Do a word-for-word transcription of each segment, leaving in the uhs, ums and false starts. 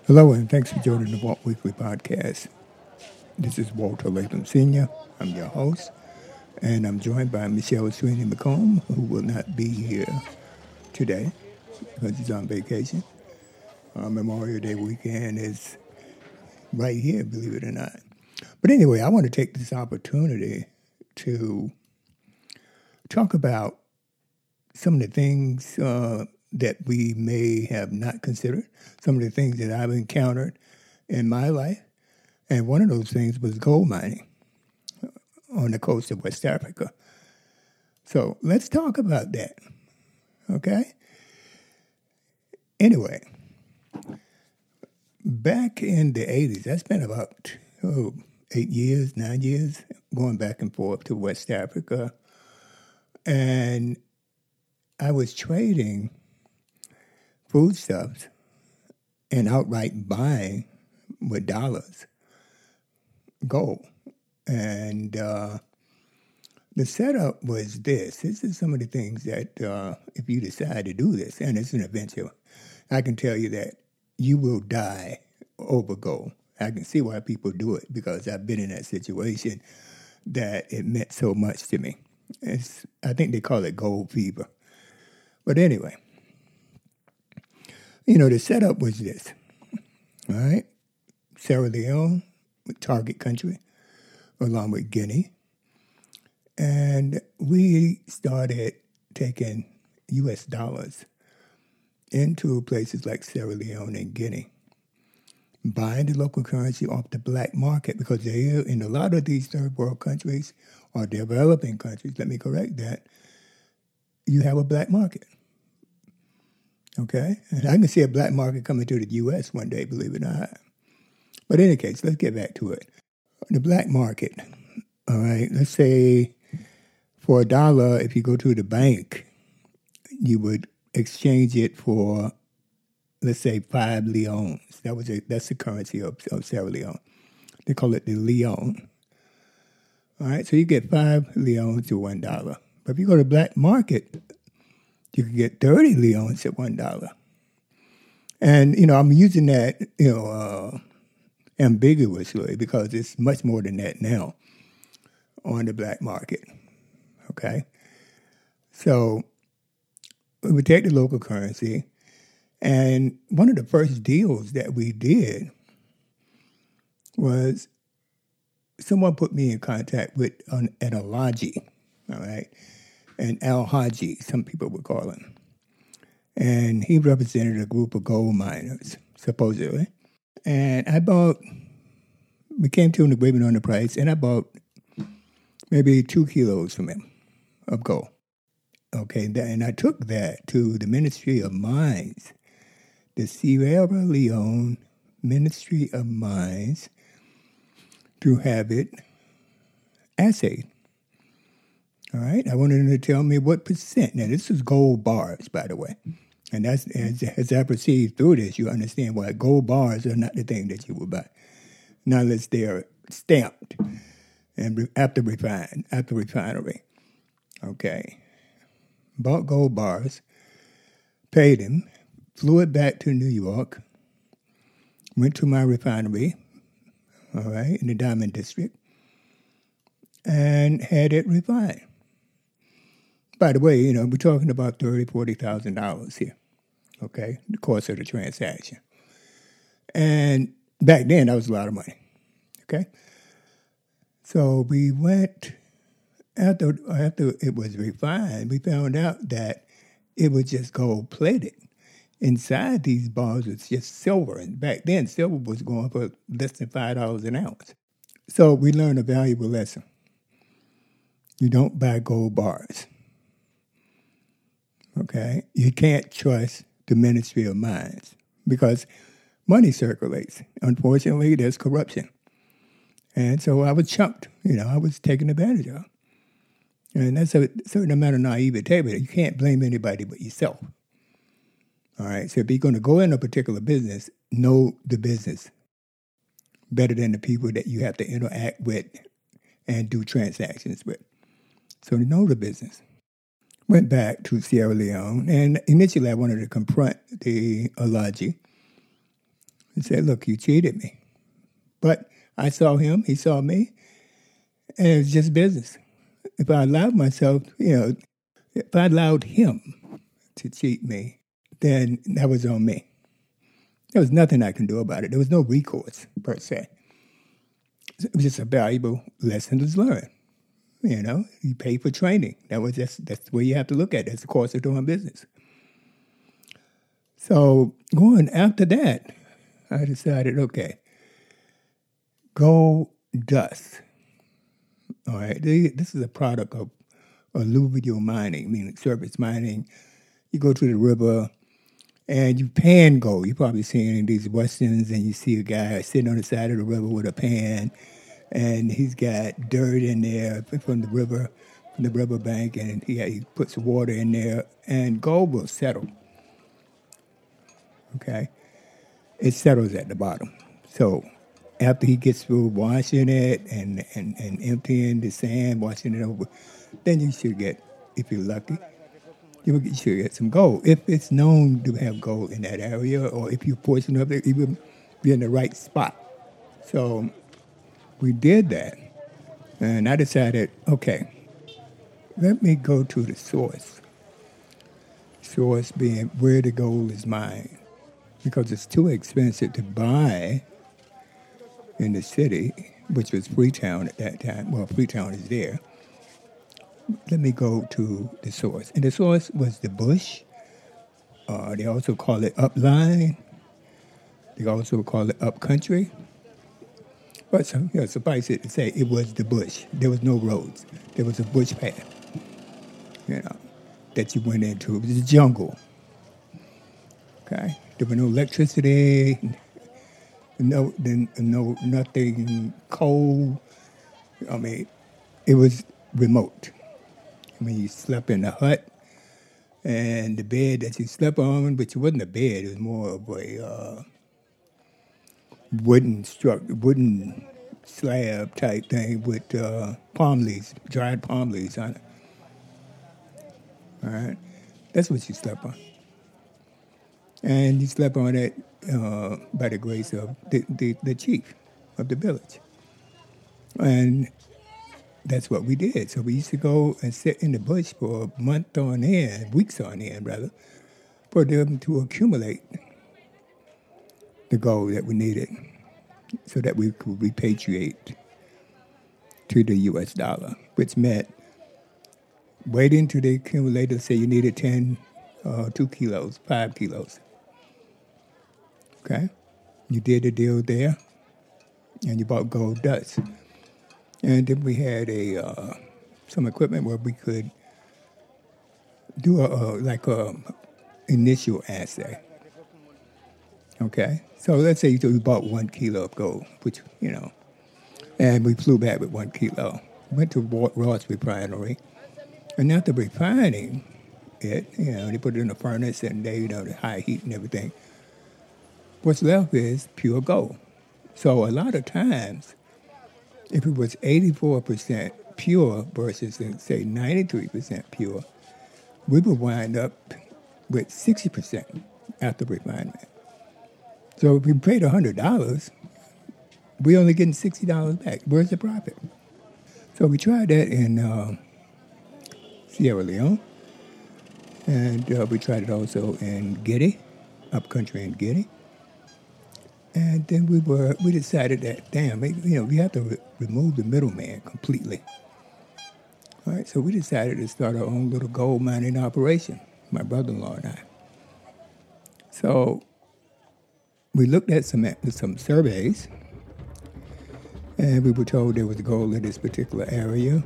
Hello, and thanks for joining the Walt Weekly Podcast. This is Walter Latham Senior I'm your host, and I'm joined by Michelle Sweeney McComb, who will not be here today because he's on vacation. Uh, Memorial Day weekend is right here, believe it or not. But anyway, I want to take this opportunity to talk about some of the things uh, that we may have not considered, some of the things that I've encountered in my life. And one of those things was gold mining on the coast of West Africa. So let's talk about that, okay? Anyway, back in the eighties, I spent about oh, eight years, nine years going back and forth to West Africa. And I was trading foodstuffs and outright buying with dollars gold. And uh, the setup was this. This is some of the things that uh, if you decide to do this, and it's an adventure, I can tell you that you will die over gold. I can see why people do it because I've been in that situation that it meant so much to me. It's, I think they call it gold fever. But anyway, you know, the setup was this, all right? Sierra Leone, target country, along with Guinea. And we started taking U S dollars into places like Sierra Leone and Guinea, buying the local currency off the black market because they, in a lot of these third world countries or developing countries, let me correct that, you have a black market. Okay? And I can see a black market coming to the U S one day, believe it or not. But in any case, let's get back to it. The black market, all right, let's say for a dollar, if you go to the bank, you would exchange it for, let's say, five leones. That was a, that's the currency of, of Sierra Leone. They call it the leone. All right, so you get five leones to one dollar. But if you go to the black market, you can get thirty leones at one dollar. And, you know, I'm using that, you know, uh, ambiguously because it's much more than that now on the black market, okay? So we would take the local currency, and one of the first deals that we did was someone put me in contact with an, an Alhaji, all right? An Alhaji, some people would call him. And he represented a group of gold miners, supposedly. And I bought, we came to an agreement on the price, and I bought maybe two kilos from him of gold. Okay, and I took that to the Ministry of Mines, the Sierra Leone Ministry of Mines, to have it assayed. All right, I wanted them to tell me what percent. Now, this is gold bars, by the way. And that's as, as I proceed through this, you understand why gold bars are not the thing that you would buy. Not unless they are stamped and re- after refined, after refinery. Okay. Bought gold bars, paid him, flew it back to New York, went to my refinery, all right, in the Diamond District, and had it refined. By the way, you know, we're talking about thirty thousand dollars, forty thousand dollars here, okay, the course of the transaction. And back then, that was a lot of money, okay? So we went, after after it was refined, we found out that it was just gold-plated. Inside these bars was just silver, and back then, silver was going for less than five dollars an ounce. So we learned a valuable lesson. You don't buy gold bars. Okay? You can't trust the Ministry of Mines because money circulates. Unfortunately, there's corruption. And so I was chunked. You know, I was taken advantage of. And that's a certain amount of naivete, but you can't blame anybody but yourself. All right? So if you're going to go in a particular business, know the business better than the people that you have to interact with and do transactions with. So know the business. Went back to Sierra Leone, and initially I wanted to confront the Alhaji and said, look, you cheated me. But I saw him, he saw me, and it was just business. If I allowed myself, you know, if I allowed him to cheat me, then that was on me. There was nothing I can do about it. There was no recourse, per se. It was just a valuable lesson to learn. You know, you pay for training. That was just, that's the way you have to look at it. It's the course of doing business. So going after that, I decided, okay, gold dust. All right, this is a product of alluvial mining, meaning surface mining. You go to the river and you pan gold. You've probably seen in these westerns, and you see a guy sitting on the side of the river with a pan, and he's got dirt in there from the river, from the riverbank, and he, he puts water in there, and gold will settle. Okay? It settles at the bottom. So after he gets through washing it and, and, and emptying the sand, washing it over, then you should get, if you're lucky, you will get, you should get some gold. If it's known to have gold in that area, or if you're fortunate enough, you will be in the right spot. So we did that, and I decided, okay, let me go to the source. Source being where the gold is mined, because it's too expensive to buy in the city, which was Freetown at that time. Well, Freetown is there. Let me go to the source. And the source was the bush. Uh, they also call it upline. They also call it upcountry. But so, you know, suffice it to say, it was the bush. There was no roads. There was a bush path, you know, that you went into. It was a jungle. Okay? There was no electricity, no, no, nothing cold. I mean, it was remote. I mean, you slept in a hut, and the bed that you slept on, which wasn't a bed, it was more of a uh, wooden struck, wooden slab type thing with uh, palm leaves, dried palm leaves on it. All right, that's what you slept on, and you slept on it uh, by the grace of the, the, the chief of the village, and that's what we did. So we used to go and sit in the bush for a month on end, weeks on end, rather, for them to accumulate the gold that we needed so that we could repatriate to the U S dollar, which meant waiting till the accumulator say you needed ten, uh, two kilos, five kilos. Okay? You did the deal there, and you bought gold dust. And then we had a uh, some equipment where we could do a, a like a initial assay. Okay, so let's say we bought one kilo of gold, which you know, and we flew back with one kilo. Went to Ross Refinery, and after refining it, you know, they put it in a furnace and they, you know, the high heat and everything. What's left is pure gold. So a lot of times, if it was eighty-four percent pure versus, say, ninety-three percent pure, we would wind up with sixty percent after refinement. So if we paid one hundred dollars, we're only getting sixty dollars back. Where's the profit? So we tried that in uh, Sierra Leone, and uh, we tried it also in Guinea, upcountry in Guinea. And then we were we decided that, damn, you know, we have to re- remove the middleman completely. All right, so we decided to start our own little gold mining operation, my brother-in-law and I. So we looked at some some surveys, and we were told there was gold in this particular area.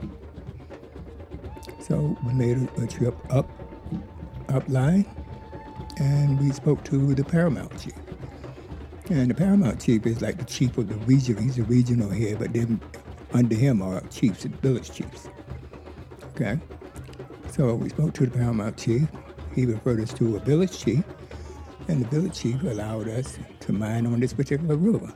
So we made a, a trip up, upline, and we spoke to the Paramount Chief. And the Paramount Chief is like the chief of the region. He's a regional head, but then under him are chiefs and village chiefs. Okay? So we spoke to the Paramount Chief. He referred us to a village chief, and the village chief allowed us to mine on this particular river.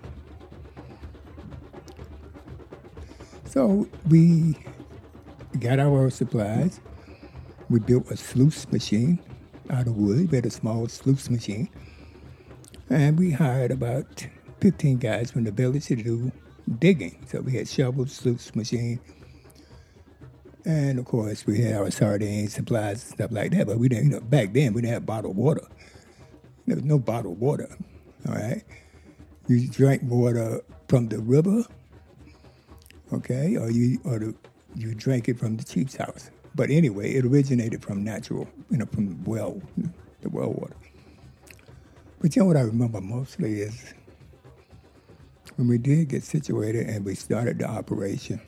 So we got our supplies. We built a sluice machine out of wood. We had a small sluice machine. And we hired about fifteen guys from the village to do digging. So we had shovels, sluice machine, and of course we had our sardines, supplies, and stuff like that. But we didn't, you know, back then we didn't have bottled water. There was no bottled water, all right? You drank water from the river, okay, or you or the, you drank it from the chief's house. But anyway, it originated from natural, you know, from the well, the well water. But you know what I remember mostly is when we did get situated and we started the operation,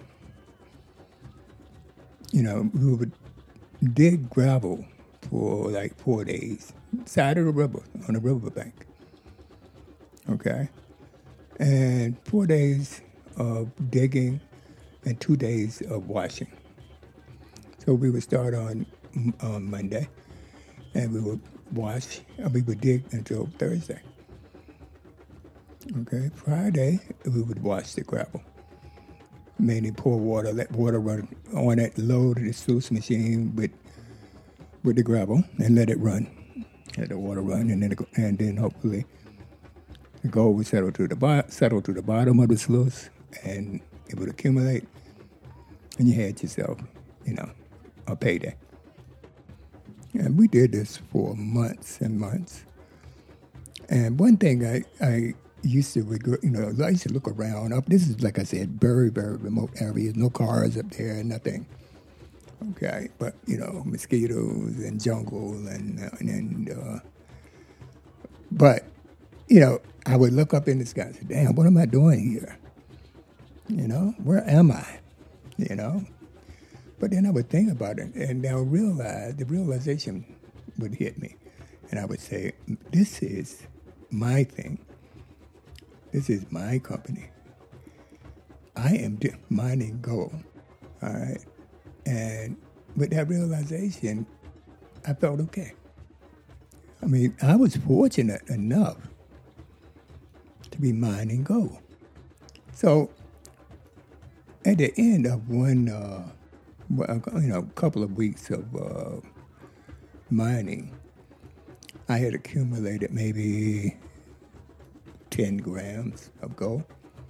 you know, we would dig gravel for like four days, side of the river, on the riverbank, okay? And four days of digging and two days of washing. So we would start on, on Monday, and we would wash, and we would dig until Thursday. Okay, Friday, we would wash the gravel. Mainly pour water, let water run on it, load the sluice machine with with the gravel, and let it run. Let the water run, and then it, and then hopefully the gold would settle to the bo- settle to the bottom of the sluice, and it would accumulate, and you had yourself, you know, a payday. And we did this for months and months. And one thing I, I used to regret, you know, I used to look around up. This is, like I said, very, very remote areas. No cars up there, nothing. Okay, but, you know, mosquitoes and jungle and, uh, and, and uh, but, you know, I would look up in the sky and say, damn, what am I doing here? You know, where am I? You know? But then I would think about it, and I would realize, the realization would hit me. And I would say, this is my thing. This is my company. I am mining gold, all right? And with that realization, I felt okay. I mean, I was fortunate enough to be mining gold. So at the end of one... Uh, Well, you know, a couple of weeks of uh, mining, I had accumulated maybe ten grams of gold.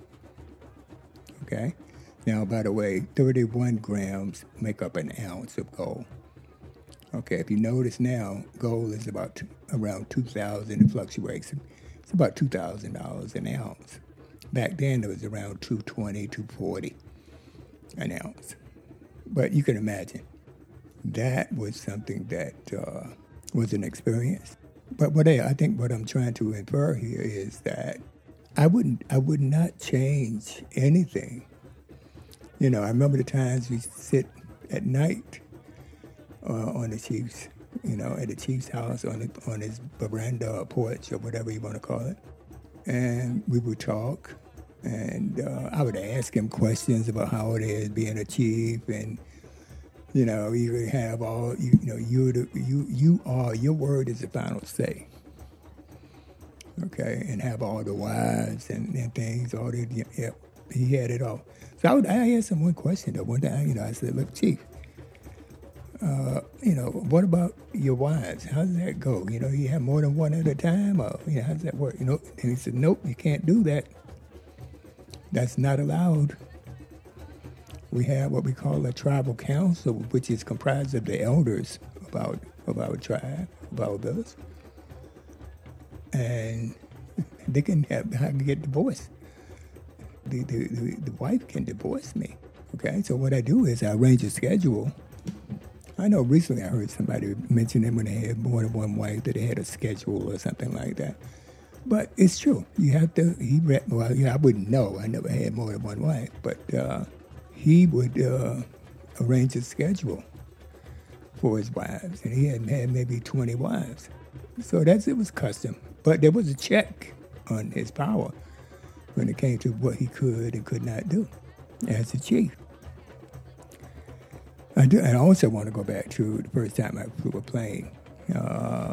Okay? Now, by the way, thirty-one grams make up an ounce of gold. Okay, if you notice now, gold is about two, around two thousand dollars. It fluctuates. It's about two thousand dollars an ounce. Back then, it was around two twenty, two forty an ounce. But you can imagine, that was something that uh, was an experience. But what I, I think what I'm trying to infer here is that I wouldn't, I would not change anything. You know, I remember the times we sit at night uh, on the chief's, you know, at the chief's house on the, on his veranda or porch or whatever you want to call it, and we would talk. And uh, I would ask him questions about how it is being a chief, and you know, you would have all you, you know, you the, you you are your word is the final say. Okay, and have all the wives and, and things, all the yeah, he had it all. So I would I asked him one question though. One time, you know, I said, "Look, Chief, uh, you know, what about your wives? How does that go? You know, you have more than one at a time, or you know, how does that work? You know?" And he said, "Nope, you can't do that. That's not allowed. We have what we call a tribal council, which is comprised of the elders of our, of our tribe, of our village. And they can have, I can get divorced. The, the, the, the wife can divorce me, okay? So what I do is I arrange a schedule. I know recently I heard somebody mention that when they had more than one wife, that they had a schedule or something like that. But it's true. You have to, he read, well, yeah, I wouldn't know. I never had more than one wife. But uh, he would uh, arrange a schedule for his wives. And he had had maybe twenty wives. So that's, it was custom. But there was a check on his power when it came to what he could and could not do as a chief. I do, and I also want to go back to the first time I flew a plane. Uh,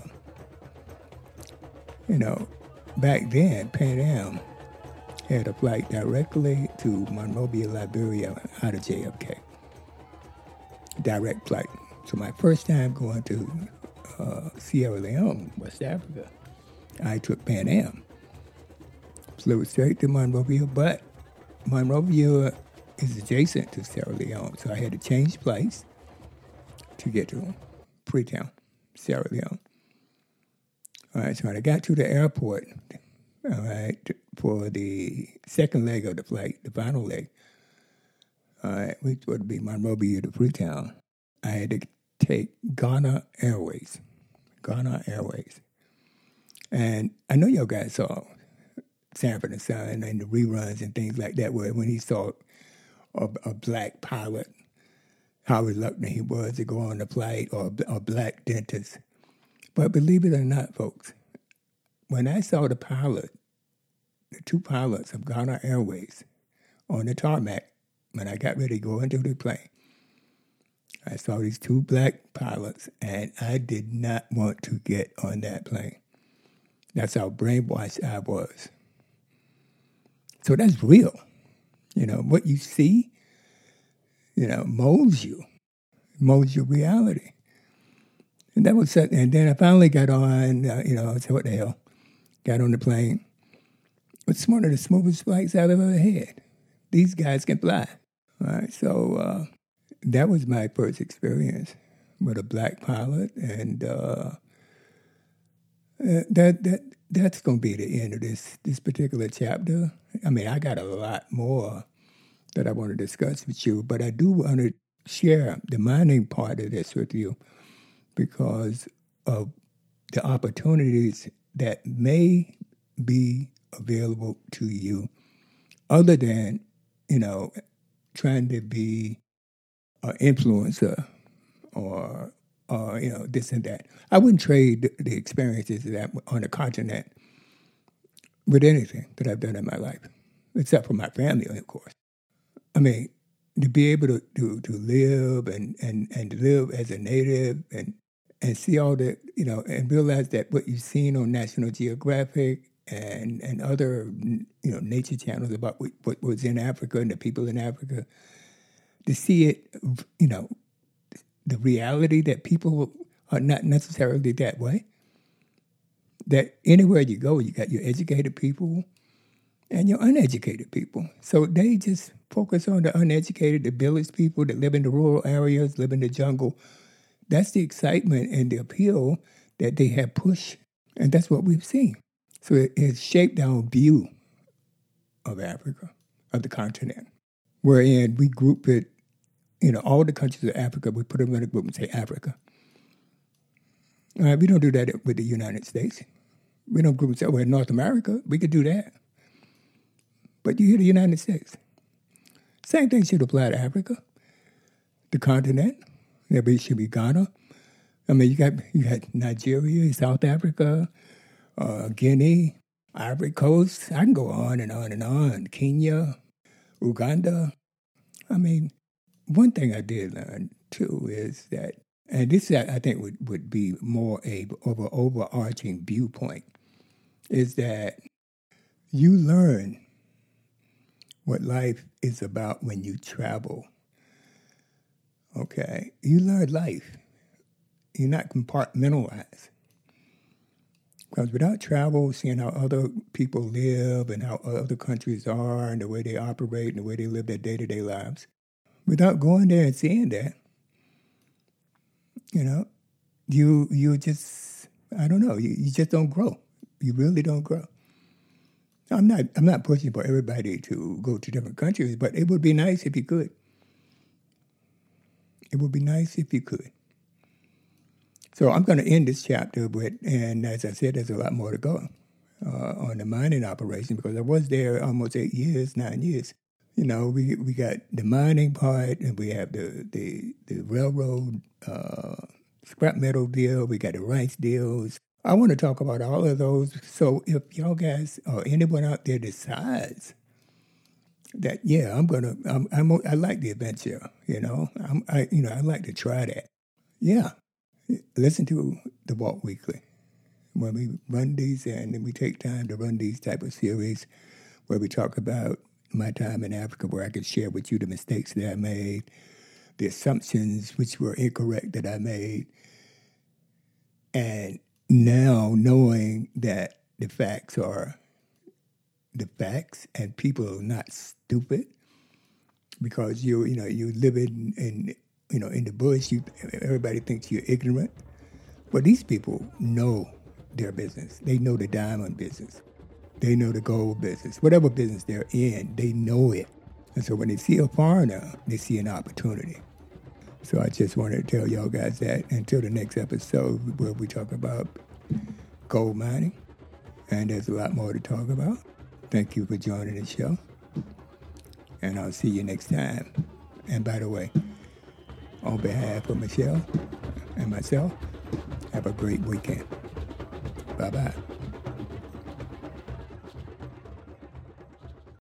you know, back then, Pan Am had a flight directly to Monrovia, Liberia, out of J F K. Direct flight. So my first time going to uh, Sierra Leone, West Africa, I took Pan Am. flew straight to Monrovia, but Monrovia is adjacent to Sierra Leone, so I had to change place to get to Freetown, Sierra Leone. All right, so when I got to the airport, all right, for the second leg of the flight, the final leg, all right, which would be Monrovia to Freetown, I had to take Ghana Airways, Ghana Airways. And I know y'all guys saw Sanford and Son and the reruns and things like that, where when he saw a, a black pilot, how reluctant he was to go on the flight, or a black dentist. But believe it or not, folks, when I saw the pilot, the two pilots of Ghana Airways on the tarmac, when I got ready to go into the plane, I saw these two black pilots, and I did not want to get on that plane. That's how brainwashed I was. So that's real. You know, what you see, you know, molds you, molds your reality. And that was, and then I finally got on, uh, you know, I said, what the hell? Got on the plane. It's one of the smoothest flights I've ever had. These guys can fly. All right, so uh, that was my first experience with a black pilot, and uh, that that that's going to be the end of this this particular chapter. I mean, I got a lot more that I want to discuss with you, but I do want to share the mining part of this with you because of the opportunities that may be available to you, other than, you know, trying to be an influencer or, or, you know, this and that. I wouldn't trade the, the experiences that on the continent with anything that I've done in my life, except for my family, of course. I mean, to be able to, to, to live and, and, and live as a native and, and see all the, you know, and realize that what you've seen on National Geographic and and other, you know, nature channels about what, what was in Africa and the people in Africa, to see it, you know, the reality that people are not necessarily that way. That anywhere you go, you got your educated people and your uneducated people. So they just focus on the uneducated, the village people that live in the rural areas, live in the jungle. That's the excitement and the appeal that they have pushed, and that's what we've seen. So it, it's shaped our view of Africa, of the continent, wherein we group it, you know, all the countries of Africa, we put them in a group and say Africa. All right, we don't do that with the United States. We don't group and say, oh, we're North America. We could do that. But you hear the United States. Same thing should apply to Africa, the continent. There should be Ghana. I mean, you got you got Nigeria, South Africa, uh, Guinea, Ivory Coast. I can go on and on and on. Kenya, Uganda. I mean, one thing I did learn, too, is that, and this I think would, would be more a, of an overarching viewpoint, is that you learn what life is about when you travel. Okay, you learn life. You're not compartmentalized. Because without travel, seeing how other people live and how other countries are and the way they operate and the way they live their day-to-day lives, without going there and seeing that, you know, you you just, I don't know, you, you just don't grow. You really don't grow. I'm not I'm not pushing for everybody to go to different countries, but it would be nice if you could. It would be nice if you could. So I'm going to end this chapter with, and as I said, there's a lot more to go uh, on the mining operation, because I was there almost eight years, nine years. You know, we we got the mining part, and we have the the, the railroad uh, scrap metal deal. We got the rice deals. I want to talk about all of those. So if y'all guys or anyone out there decides that, yeah, I'm gonna, I'm, I'm, I like the adventure, you know, I'm, I, you know, I like to try that. Yeah, listen to the Walk Weekly when we run these, and we take time to run these type of series where we talk about my time in Africa, where I could share with you the mistakes that I made, the assumptions which were incorrect that I made, and now knowing that the facts are the facts, and people are not stupid because you you know you live in, in you know in the bush. You everybody thinks you're ignorant, but these people know their business. They know the diamond business. They know the gold business. Whatever business they're in, they know it. And so when they see a foreigner, they see an opportunity. So I just wanted to tell y'all guys that until the next episode where we talk about gold mining. And there's a lot more to talk about. Thank you for joining the show. And I'll see you next time. And by the way, on behalf of Michelle and myself, have a great weekend. Bye-bye.